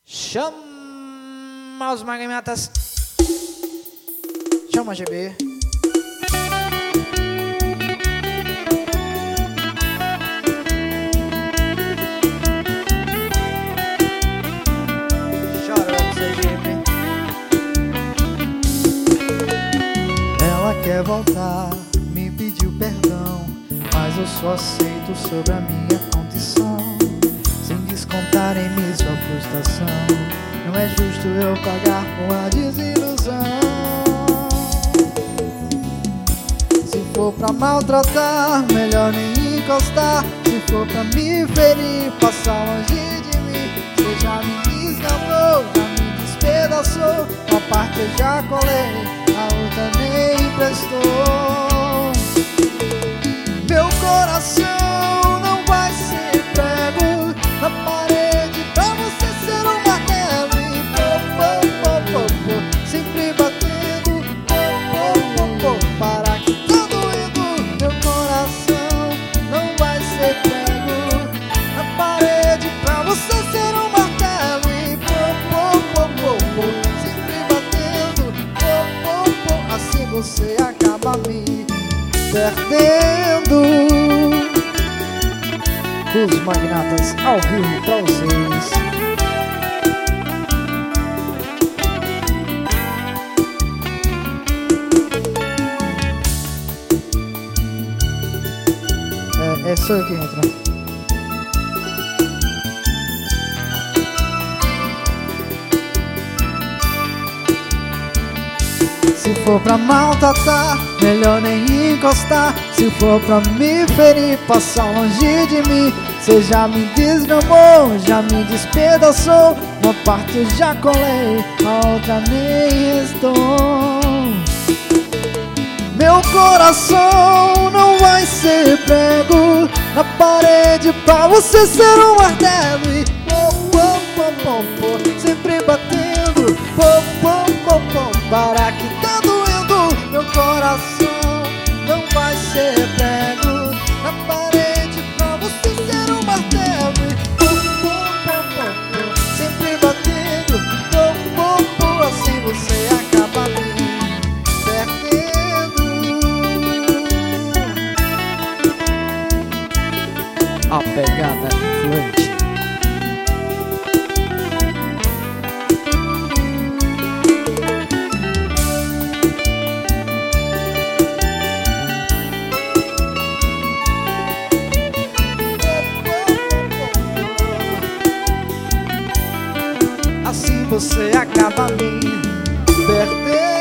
Chama os magnatas. Chama GB. Ela quer voltar, me pediu perdão, mas eu só aceito sobre a minha condição, sem descontar em mim sua frustração. Não é justo eu pagar com a desilusão. Se for pra maltratar, melhor nem encostar. Se for pra me ferir, passar longe de mim. Você já me desgastou, já me despedaçou. Uma parte eu já colei, a outra nem emprestou. Meu coração não vai ser prego na parede pra você ser um martelo. E pô, sempre batendo, pô, para que tá doendo. Meu coração não vai ser prego na parede pra você ser um martelo. E pô, sempre batendo, pô, assim você acaba me perdendo. Os magnatas ao vivo pra vocês. É só eu que entra. Se for pra maltratar, melhor nem encostar. Se for pra me ferir, passar longe de mim. Cê já me desgramou, já me despedaçou. Uma parte eu já colei, a outra nem restou. Meu coração não vai ser prego na parede pra você ser um martelo. E pô, sempre batendo, pô, para que tá doendo. Meu coração não vai ser prego na parede pra você ser um martelo. E pô, sempre batendo, pô, assim você acaba me perdendo. A pegada influente. Assim você acaba me perdendo.